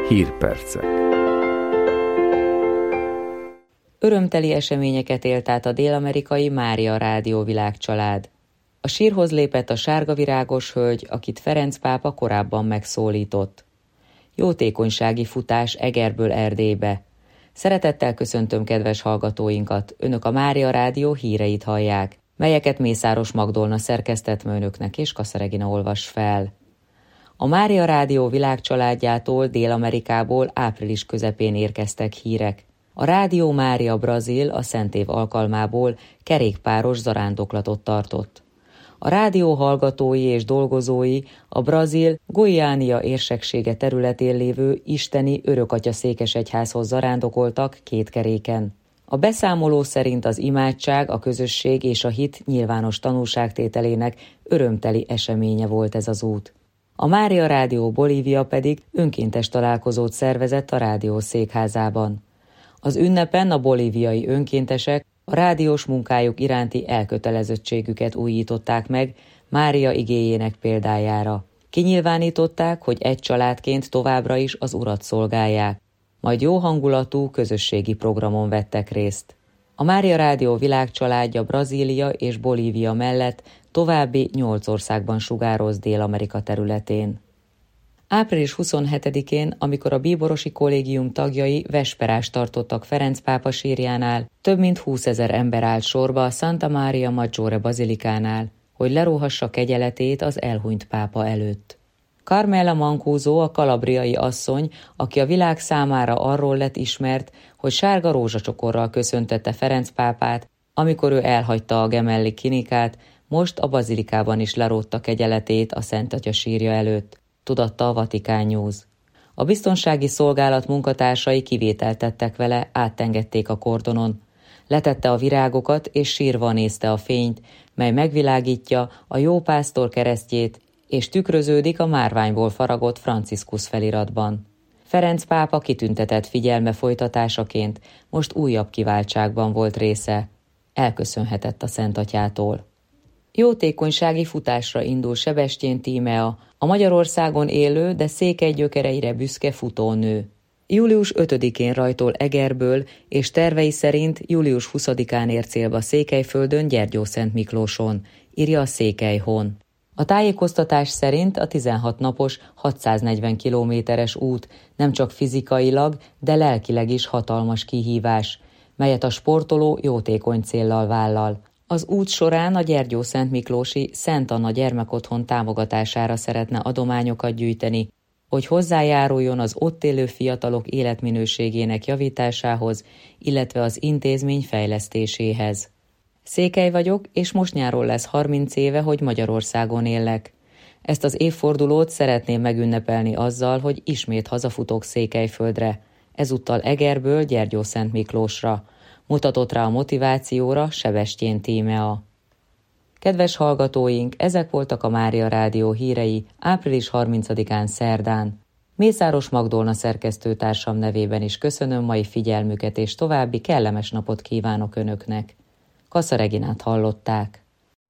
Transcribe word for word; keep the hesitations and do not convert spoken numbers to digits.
Hírpercek. Örömteli eseményeket élt át a dél-amerikai Mária Rádió világcsalád. A sírhoz lépett a sárgavirágos hölgy, akit Ferenc pápa korábban megszólított. Jótékonysági futás Egerből Erdélybe. Szeretettel köszöntöm kedves hallgatóinkat, önök a Mária Rádió híreit hallják, melyeket Mészáros Magdolna szerkesztett önöknek és Kassa Regina olvas fel. A Mária Rádió világcsaládjától Dél-Amerikából április közepén érkeztek hírek. A Rádió Mária Brazil a Szentév alkalmából kerékpáros zarándoklatot tartott. A rádió hallgatói és dolgozói a Brazil Goiânia érseksége területén lévő isteni Örökatya székesegyházhoz zarándokoltak két keréken. A beszámoló szerint az imádság, a közösség és a hit nyilvános tanúságtételének örömteli eseménye volt ez az út. A Mária Rádió Bolívia pedig önkéntes találkozót szervezett a rádió székházában. Az ünnepen a bolíviai önkéntesek a rádiós munkájuk iránti elkötelezettségüket újították meg Mária igéjének példájára. Kinyilvánították, hogy egy családként továbbra is az Urat szolgálják, majd jó hangulatú közösségi programon vettek részt. A Mária Rádió világcsaládja Brazília és Bolívia mellett további nyolc országban sugároz Dél-Amerika területén. április huszonhetedikén, amikor a bíborosi kollégium tagjai vesperást tartottak Ferenc pápa sírjánál, több mint húszezer ember állt sorba a Santa Maria Maggiore bazilikánál, hogy leróhassa kegyeletét az elhunyt pápa előtt. Carmela Mancuso, a kalabriai asszony, aki a világ számára arról lett ismert, hogy sárga rózsacsokorral köszöntette Ferenc pápát, amikor ő elhagyta a Gemelli klinikát, most a bazilikában is lerótta kegyeletét a Szent Atya sírja előtt, tudatta a Vatikán News. A biztonsági szolgálat munkatársai kivételt tettek vele, átengedték a kordonon. Letette a virágokat és sírva nézte a fényt, mely megvilágítja a jó pásztor keresztjét, és tükröződik a márványból faragott Franciscus feliratban. Ferenc pápa kitüntetett figyelme folytatásaként most újabb kiváltságban volt része. Elköszönhetett a Szent Atyától. Jótékonysági futásra indul Sebestyén Tímea, a Magyarországon élő, de székely gyökereire büszke futónő. július ötödikén rajtol Egerből, és tervei szerint július huszadikán ér célba Székelyföldön, Gyergyószent Miklóson, írja a Székelyhon. A tájékoztatás szerint a tizenhat napos, hatszáznegyven kilométeres út nem csak fizikailag, de lelkileg is hatalmas kihívás, melyet a sportoló jótékony céllal vállal. Az út során a Gyergyószent Miklósi Szent Anna gyermekotthon támogatására szeretne adományokat gyűjteni, hogy hozzájáruljon az ott élő fiatalok életminőségének javításához, illetve az intézmény fejlesztéséhez. Székely vagyok, és most nyáron lesz harminc éve, hogy Magyarországon élek. Ezt az évfordulót szeretném megünnepelni azzal, hogy ismét hazafutok Székelyföldre, ezúttal Egerből Gyergyószent Miklósra. Mutatott rá a motivációra Sebestyén Tímea. Kedves hallgatóink, ezek voltak a Mária Rádió hírei április harmincadikán szerdán. Mészáros Magdolna szerkesztőtársam nevében is köszönöm mai figyelmüket, és további kellemes napot kívánok önöknek. Kassa Reginát hallották.